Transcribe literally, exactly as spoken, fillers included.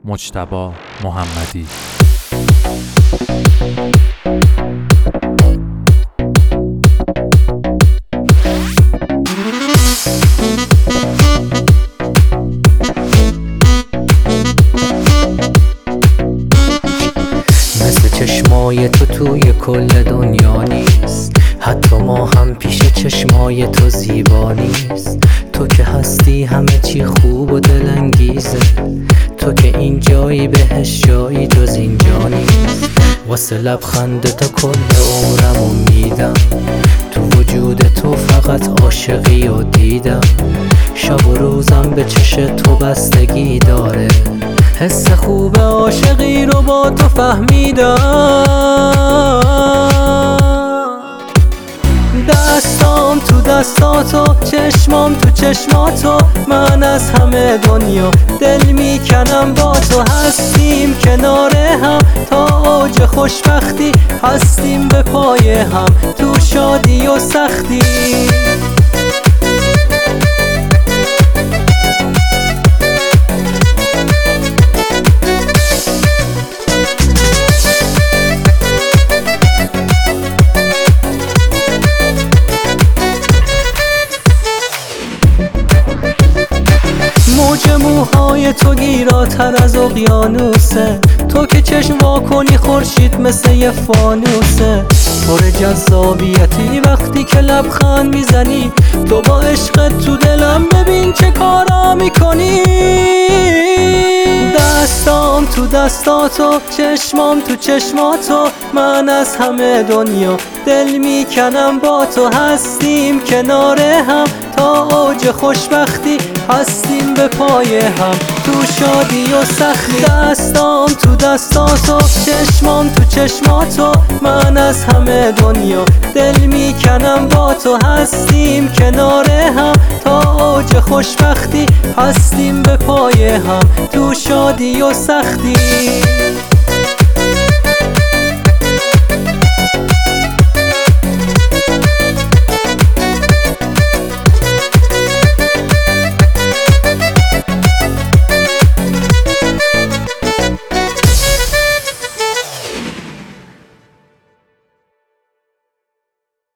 مجتبی محمدی. مثل چشمای تو توی کل دنیا نیست، حتی ما هم پیش چشمای تو زیبا نیست. تو که هستی همه چی خوب و دلانگیزه، تو که این جایی بهش جایی جز اینجا نیست. واسه لبخند تو کل عمرمو میدم، تو وجود تو فقط عاشقی و دیدم. شب و روزم به چش تو بستگی داره، حس خوب عاشقی رو با تو فهمیدم. دستام تو دستاتو، چشمام تو چشماتو، من از همه دنیا دل میکنم با تو. هستیم کنار هم تا اوج خوشبختی، هستیم به پای هم تو شادی و سختی. موج موهای تو گیراتر از اقیانوسه، تو که چشم وا کنی خورشید مثل یه فانوسه. پر جذابیتی وقتی که لبخند میزنی، تو با عشقت تو دلم ببین چه کارا میکنی. دستام تو دستاتو، چشمام تو چشماتو، من از همه دنیا دل میکنم با تو. هستیم کنار هم تا اوج خوشبختی، هستیم به پای هم تو شادی و سختی. دستام تو دستاتو، چشمام تو چشماتو، من از همه دنیا دل میکنم با تو. هستیم کنار هم تا اوج خوشبختی، هستیم به پای هم تو شادی و سختی.